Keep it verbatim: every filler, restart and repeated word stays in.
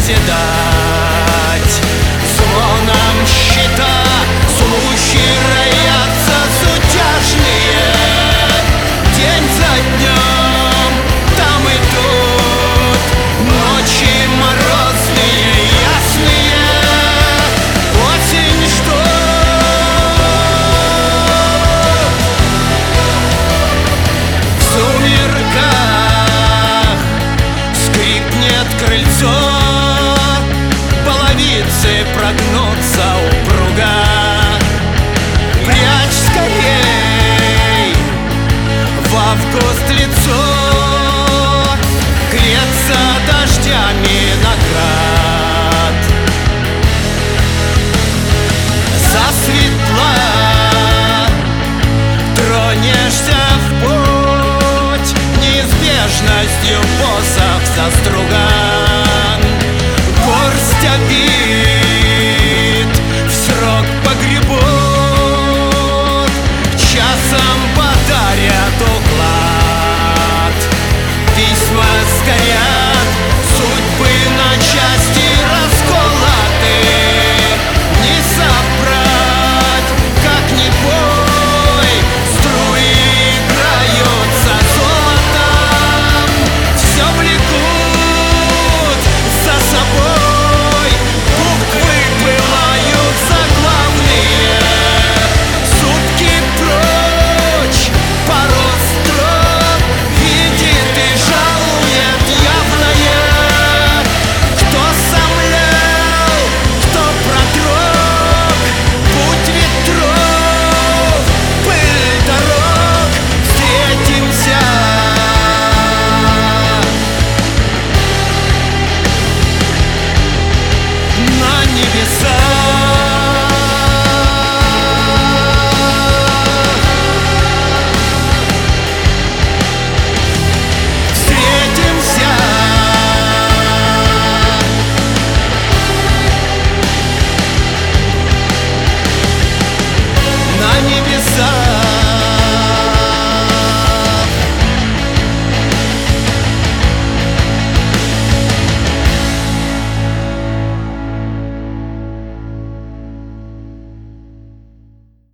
созидать. Звоном щита случаи роятся сутяжные, день за днем там и тут, ночи морозные, ясные, осень ждут. В сумерках скрипнет крыльцо, половицы прогнутся упруга. Прячь скорей в август лицо, греться дождями наград. Засветла, тронешься в путь, неизбежностью посох заструган. Горсть обид